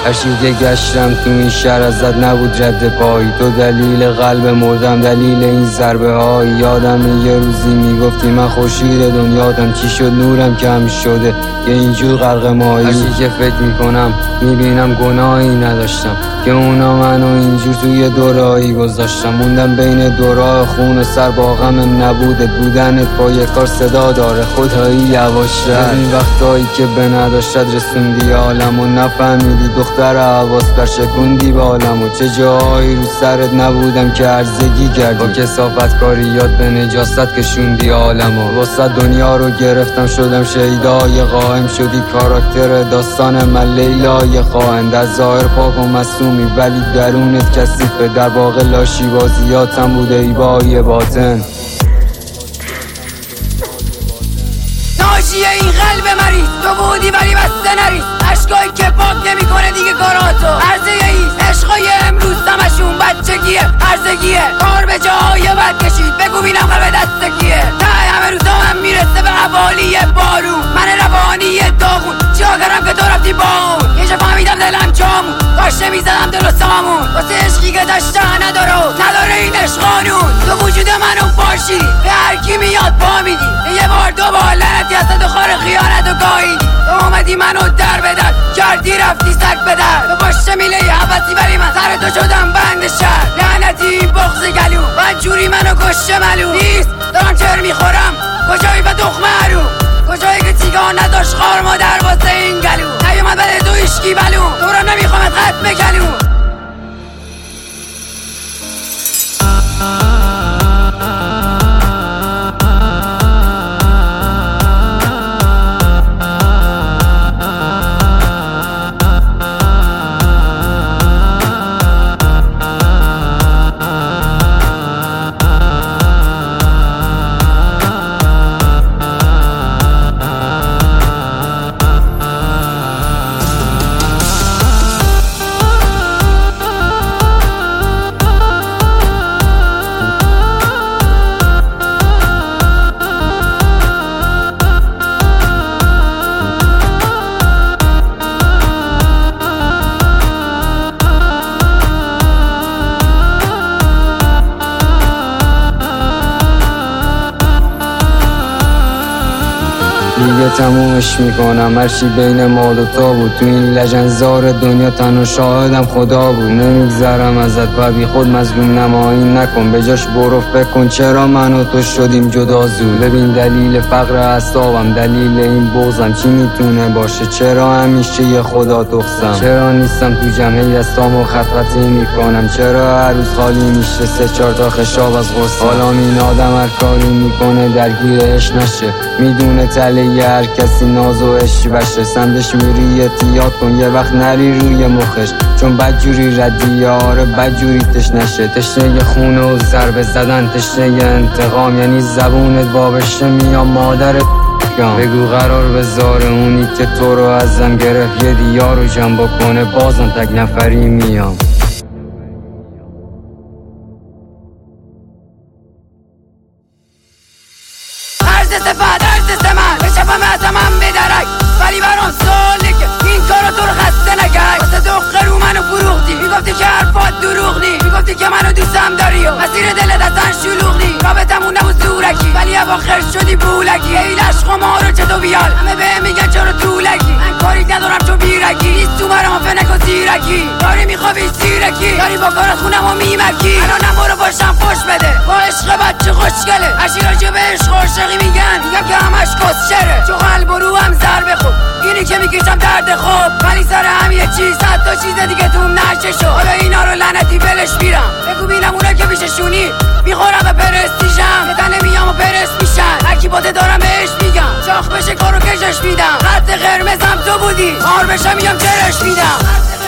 هرچی که گشتم تو این شهر ازت نبود رد پایی. تو دلیل قلب مردم، دلیل این ضربه های. یادم یه روزی میگفتی من خورشید دنیاتم، چی شد نورم کم شده یه اینجور غرق مایی. هرچی که فکر میکنم میبینم گناهی نداشتم که اونا منو اینجور توی دورایی گذاشتم. موندم بین دورای خون و سر با غم نبودت بودنت پای کار صدا داره. خدایی یواشتر این وقتایی که به نداشتت رسوندی عالمو، نفهمیدی دختر حواس برشکوندی بالمو. چه جایی رو سرت نبودم که عرضگی کردی، با کثافت کاریات به نجاست کشوندی عالمو. واسه دنیا رو گرفتم شدم شیدای قائم، شدی کاراکتر داستان من لیلای خائن. در ظاهر پاک و معصومی ولی درونت کثیفه، در واقع لاشی بازیاتم بوده ایبای باطن. ناشیه این قلب مریض تو بودی ولی بسته نریز، عشقایی که پاک نمی کنه دیگه کاراتو. عرضه ایست عشقای امروز همشون بچگیه، عرضگیه کار به جاهای بد کشید. بگو بینم قلب دست کیه؟ ته همه روزا هم میرسه به حوالی بارون. من روانی داغون چیکار کردم که تو رفتی با اون؟ یه جا فهمیدم دلم جامون، کاش نمیزدم دل و سامون. واسه عشقی که داشته نداره این عشق قانون. تو وجود منو پاشیدی، به هر کی میاد پا میدی. یه بار دو بار لعنتی هست تو خار خیانت و گاهیدی. تو اومدی منو در بدر کردی رفتی سگ بدر. تو باشه میله حوثی ولی من سر تو شدم بند شهر. لعنتی بغض گلو بدجوری منو کشه ملو. نیست دارم چر میخورم کجایی به دخمه رو، کجایی که تیگاه نداشت خار مادر واسه این گلو. نیومد بده تو اشکی بلو، تو رو نمیخوامت ختم کلو. دیگه تمومش میکنم، هرچی بین ما دوتا بود تو این لجنزار دنیا تنها شاهدم خدا بود. نمیگذرم ازت و بی خود مظلوم نمایی نکن، به جاش برو فکر کن چرا من و تو شدیم جدا زود. ببین دلیل فقر اعصابم، دلیل این بغضم چی میتونه باشه؟ چرا همیشه یه خدا تخصم؟ چرا نیستم تو جمعه دستامو خط خطی میکنم؟ چرا هر روز خالی میشه 3-4 تا خشاب از غصه؟ حالا این آدم هر کاری میکنه درگیرش نشه، میدونه تله هر کسی ناز و عشق بشه. سمتش میری احتیاط کن یه وقت نری روی مخش، چون بدجوری ردیه آره بدجوری تشنشه. تشنه خونه و ضربه زدن، تشنه انتقام، یعنی زبونت بابشه میام مادرت بگو قرار بذاره اونی که تو رو ازم گرفت یه دیار رو جنب کنه بازم تک نفری میام. عرض من بشفم از من بدرک، ولی برام ساله که این کارا تو رو خسته نکرد. واسه دختر رو منو فروختی، میگفتی که حرفات دروغ نی، میگفتی که منو دوستم داری و مسیر دلت اصلا شلوغ نی. رابطمون نبود زورکی ولی اواخر شدی بولکی. ای عشق ما رو چه تو بیال همه به میگن چرا طولکی. من کاری ندارم چون بیرکی نیست تو مرا فنک و زیرکی. داری میخوابی زیرکی، داری با کارت خونم و میمکی. الانم برو باشم پش بده با عشق بچه خوشگله. هرچی راجع به عشق عاشقی میگن که همش کسچره، چون قلب و رو هم ضربه خوب اینی که میکشم درد خوب. ولی سر هم یه چیز حتی چیز دیگه توم نشه شد. حالا اینا رو لعنتی بلش میرم، بگو بینم اونا که میششونی میخورم به پرستیژم. یه نمیام و پرست میشن هرکی باده دارم بهش میگم. شاخ بشه کارو کشش میدم، خط قرمزم تو بودی مار بشم میام چرش میدم.